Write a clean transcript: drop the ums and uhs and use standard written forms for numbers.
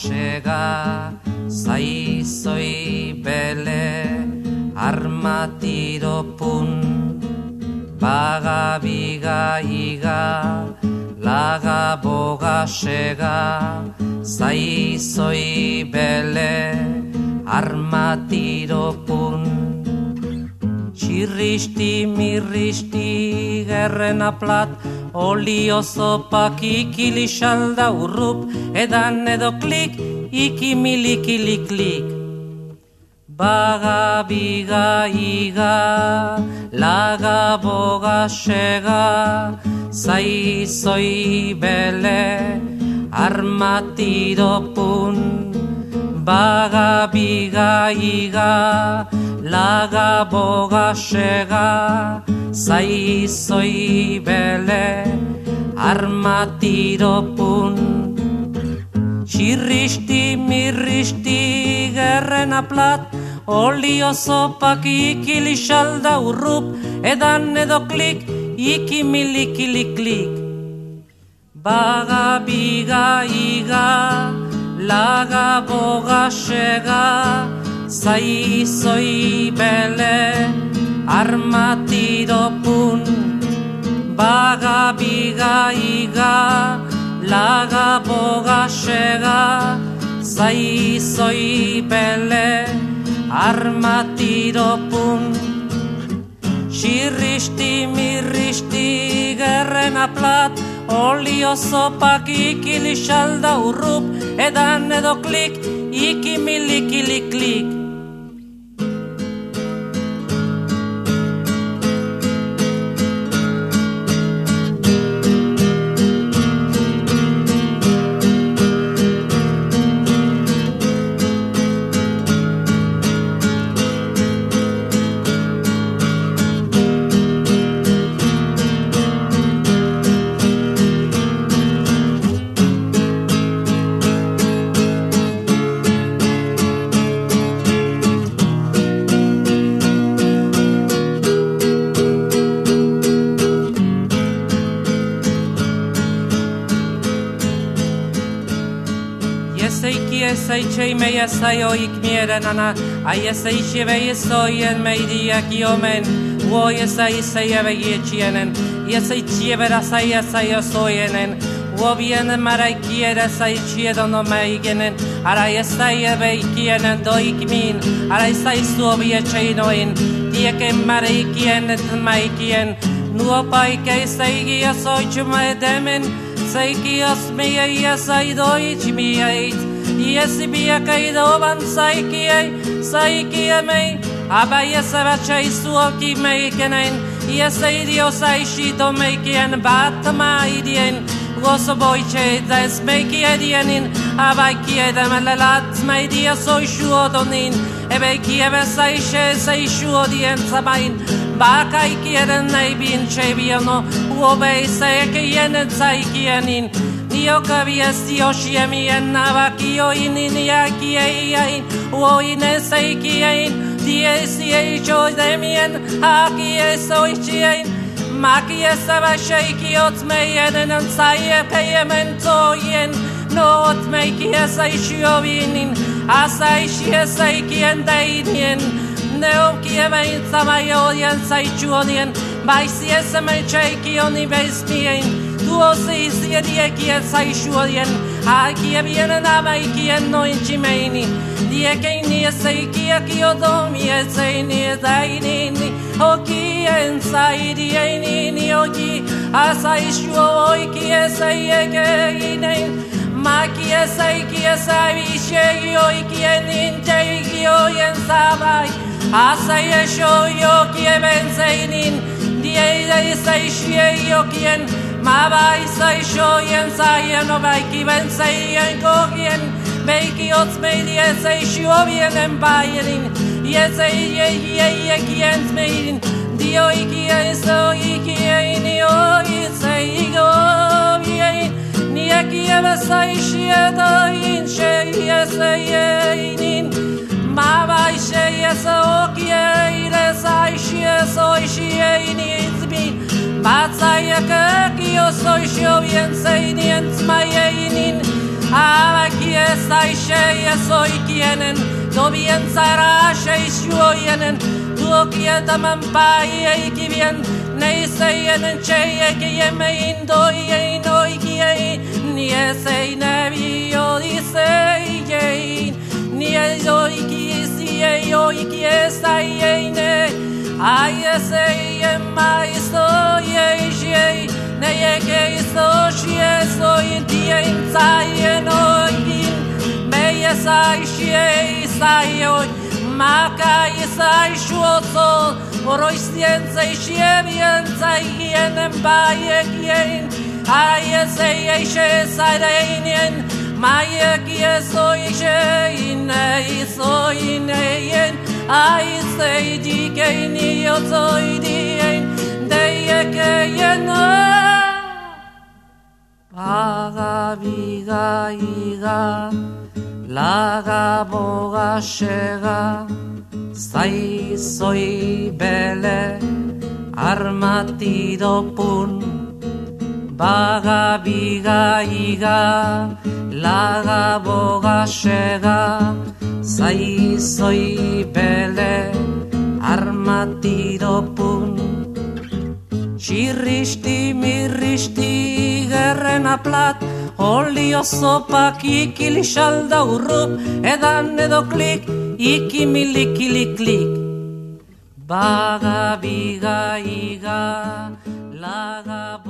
sega, zaizoi bele, armatiro pun, baga biga iga, laga boga sega, zaizoi bele, armatiro pun. Txirristi, mirristi, gerrena plat, olio zopak ikili xalda urrup, edan edo klik, ikimilikili-klik. Baga biga iga, laga boga sega, zaizoi bele, armatiro pun. Baga biga iga, laga boga sega, zaizoi bele, armatiro pun. Txirristi, mirristi, gerrena plat, olio zopak ikili xalda urrup, edan edo klik, ikimilikili-klik. Baga biga iga, laga boga sega, zaizoi bele, armatiro pun. Baga biga iga, laga boga sega, zaizoi bele, armatiro pun. Txirristi, mirristi, gerrena plat, olio zopak ikili xalda urrup, edan edo klik, ikimilikili-klik. Zeitxei meia zaioik mierenana, aiezei xebei zoien meidiak iomen, uoi ezai zeia begietxienen, iezei txiebera zaia zaio zoienen, uobien maraikiera zaitxiedo no meigenen, ara ezai ebeikienen doik min, ara ezai zuobietxei noin, dieken maraikien et maikien, nuopaike zeigia zoitxuma edemen, zeikios meia iezai doitx mieit, Iesi biakai doban zaikie mei, abai ezabatxai zuoki meikenein, iesei diosai xito meikien bat maidien, gozo boitxe da ez meikie dienin, abai kiedem lelat meidia zoi xuodonin, ebeikie bezaixe zei xuodien zamain, bakai kieden naibin txebiono, uobei zeikien zaikienin, Nioka biesti oxiemien nabakioin iniakiein, uoin ezeikiein, diesieitxoi demien, akiezoitxiein, makiezabaxeikiot meienen zaiepeiementoien, noot meikiezaixioinin, azaixiezaikien deinien, neokiemein zamaioien zaitxuonien, baiziezemetxeikioni bezmien, Tuosis diekien zaixuodien, akien amaikien noin tximeini, diekeini ezeikiak iodomi ezeini edainini, okien zaidieini oki, azaixuo oiki ezeiekeinen, maki ezeiki ezabixei oikien integioien zabai, azaiexo jokien zeinin, dieide ezaixiei okien, Mabai zaixoien zaien obaiki bentzeien kogien, beiki otz meidie zaixio bienen baierin, iezeiekien zmeirin, dioikien zoikien ioizeigo biein, niekie bezaixiedoin xeiezeieinin, Mabai xeiezokie zaixie zoixieinin, Batzaiek ekio zoixo bien zeinien zmaieinin, Abaki ez aixei ez oikienen, dobientzara aseiz joienen, duokietaman pai eikibien, neizeien txeiek jemein doien oikiein, ni ezei nebio dizeien, ni ez oikiziei oikiezaieine, ai ezeien maizoiei, neieke izoxiezoi dien zaien oikin, mei ezaixie izaioi, maka izaixuozo, oroizientzeixie bientzaigien baiekien, ai ezei eixe zaireinien, maieki ezoixein eizoineien, ai zei dikein iozoidien, deiekeien Paga biga iga, laga boga xega, zaizoi bele, armatido pun. Baga biga iga, laga boga xega, zaizoi bele, armatido pun. Xirristi mirristi gerrena plat, olio zopak ikili xalda urrup, edan edo klik, ikimilikili klik. Baga biga iga, laga